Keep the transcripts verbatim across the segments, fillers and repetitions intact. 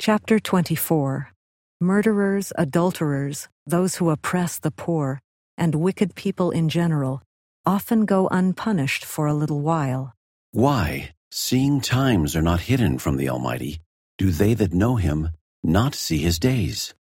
Chapter twenty-four. Murderers, adulterers, those who oppress the poor, and wicked people in general, often go unpunished for a little while. Why, seeing times are not hidden from the Almighty, do they that know him not see his days?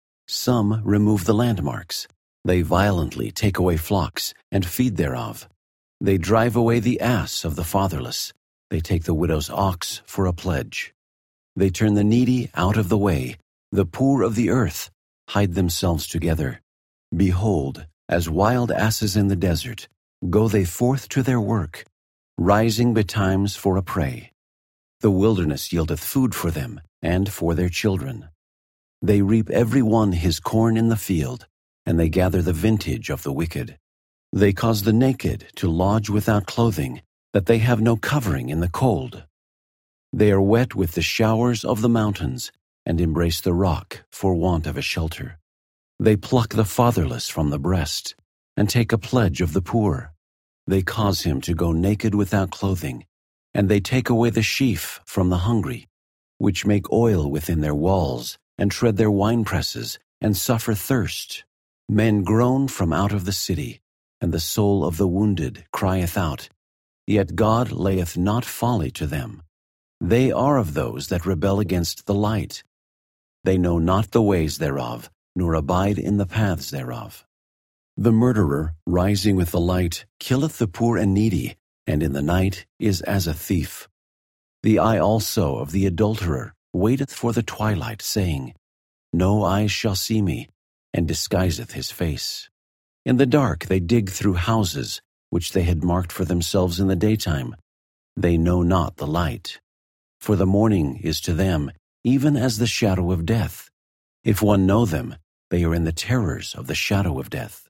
Some remove the landmarks. They violently take away flocks and feed thereof. They drive away the ass of the fatherless. They take the widow's ox for a pledge. They turn the needy out of the way. The poor of the earth hide themselves together. Behold, as wild asses in the desert, go they forth to their work, rising betimes for a prey. The wilderness yieldeth food for them, and for their children. They reap every one his corn in the field, and they gather the vintage of the wicked. They cause the naked to lodge without clothing, that they have no covering in the cold. They are wet with the showers of the mountains, and embrace the rock for want of a shelter. They pluck the fatherless from the breast, and take a pledge of the poor. They cause him to go naked without clothing, and they take away the sheaf from the hungry, which make oil within their walls, and tread their winepresses, and suffer thirst. Men groan from out of the city, and the soul of the wounded crieth out. Yet God layeth not folly to them. They are of those that rebel against the light. They know not the ways thereof, nor abide in the paths thereof. The murderer, rising with the light, killeth the poor and needy, and in the night is as a thief. The eye also of the adulterer waiteth for the twilight, saying, No eye shall see me, and disguiseth his face. In the dark they dig through houses, which they had marked for themselves in the daytime. They know not the light. For the morning is to them even as the shadow of death. If one know them, they are in the terrors of the shadow of death.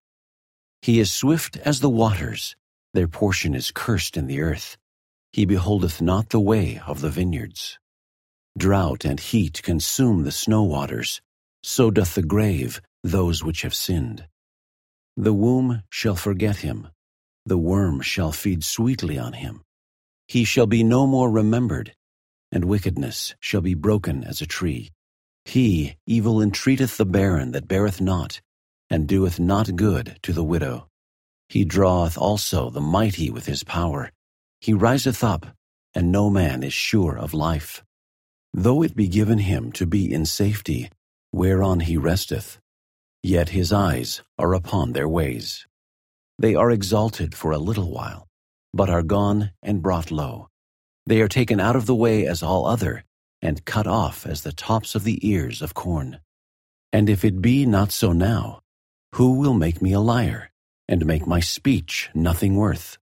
He is swift as the waters. Their portion is cursed in the earth. He beholdeth not the way of the vineyards. Drought and heat consume the snow waters. So doth the grave those which have sinned. The womb shall forget him. The worm shall feed sweetly on him. He shall be no more remembered, and wickedness shall be broken as a tree. He evil entreateth the barren that beareth not, and doeth not good to the widow. He draweth also the mighty with his power. He riseth up, and no man is sure of life. Though it be given him to be in safety, whereon he resteth, yet his eyes are upon their ways. They are exalted for a little while, but are gone and brought low. They are taken out of the way as all other, and cut off as the tops of the ears of corn. And if it be not so now, who will make me a liar, and make my speech nothing worth?